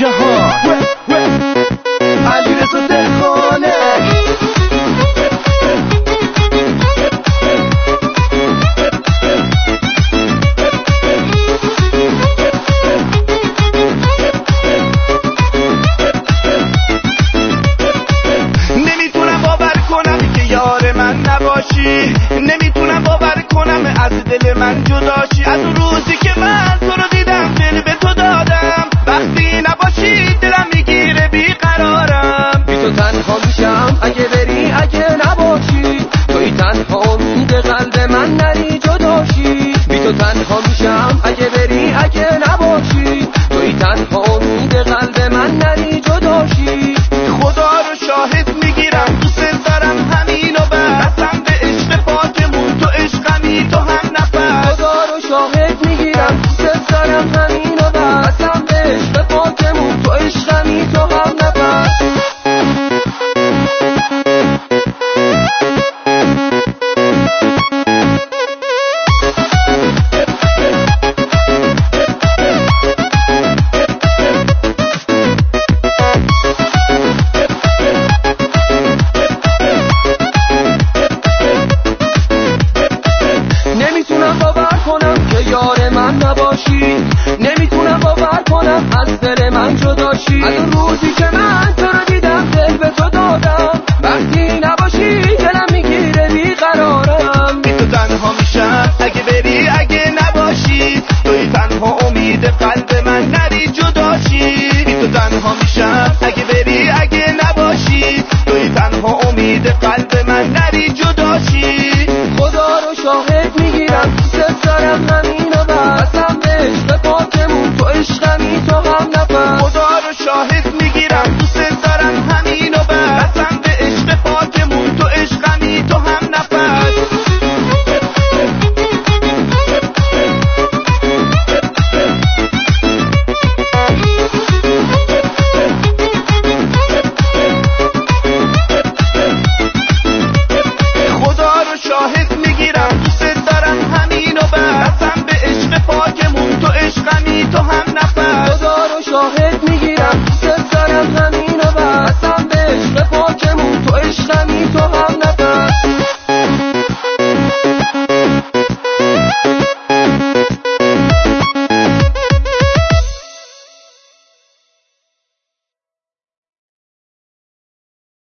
جهان علیرضا دلخانه. نمیتونم باور کنم که یار من نباشی، نمیتونم باور کنم از دل من جداشی. از اون روزی که من تو رو دیدم دل به تو دادم، وقتی نباشی دلم میگیره بیقرارم. بی تو تنها میشم اگه بری اگه نباشی، توی تنها امید قلب من نری جداشی. بی تو تنها میشم اگه بری اگه نباشی، توی تنها امید قلب من نری جداشی. خدا رو شاهد میگیرم دوست دارم همینو بس، قسم به عشق پاکمون تو عشقمی تو هم نفس. خدا رو شاهد میگیرم دوست دارم همینو بس، قسم به عشق پاکمون تو عشقمی تو هم نفس. نمیتونم باور کنم که یار من نباشی، نمیتونم باور کنم از دل من جداشی. از اون روزی که من تو رو